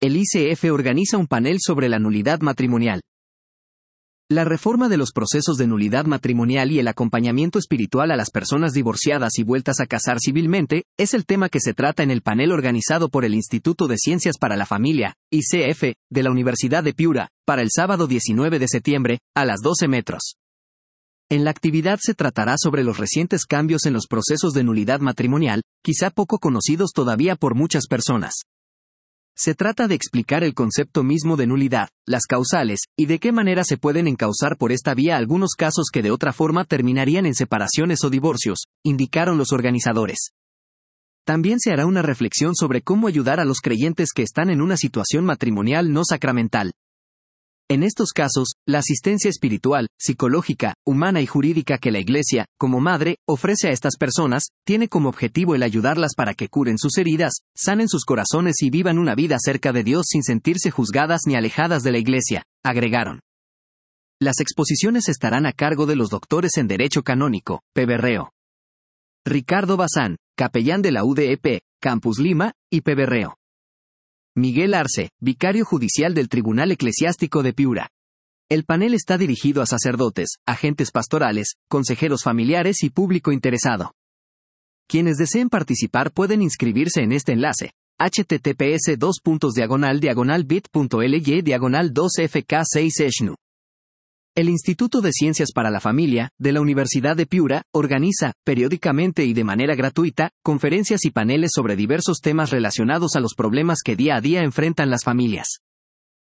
el ICF organiza un panel sobre la nulidad matrimonial. La reforma de los procesos de nulidad matrimonial y el acompañamiento espiritual a las personas divorciadas y vueltas a casar civilmente, es el tema que se trata en el panel organizado por el Instituto de Ciencias para la Familia, ICF, de la Universidad de Piura, para el sábado 19 de septiembre, a las 12 metros. En la actividad se tratará sobre los recientes cambios en los procesos de nulidad matrimonial, quizá poco conocidos todavía por muchas personas. Se trata de explicar el concepto mismo de nulidad, las causales, y de qué manera se pueden encauzar por esta vía algunos casos que de otra forma terminarían en separaciones o divorcios, indicaron los organizadores. También se hará una reflexión sobre cómo ayudar a los creyentes que están en una situación matrimonial no sacramental. En estos casos, la asistencia espiritual, psicológica, humana y jurídica que la Iglesia, como madre, ofrece a estas personas, tiene como objetivo el ayudarlas para que curen sus heridas, sanen sus corazones y vivan una vida cerca de Dios sin sentirse juzgadas ni alejadas de la Iglesia, agregaron. Las exposiciones estarán a cargo de los doctores en Derecho Canónico, Peberreo. Ricardo Bazán, capellán de la UDEP, Campus Lima, y Peberreo. Miguel Arce, vicario judicial del Tribunal Eclesiástico de Piura. El panel está dirigido a sacerdotes, agentes pastorales, consejeros familiares y público interesado. Quienes deseen participar pueden inscribirse en este enlace, https://bit.ly/2fk6eshnu. El Instituto de Ciencias para la Familia, de la Universidad de Piura, organiza, periódicamente y de manera gratuita, conferencias y paneles sobre diversos temas relacionados a los problemas que día a día enfrentan las familias.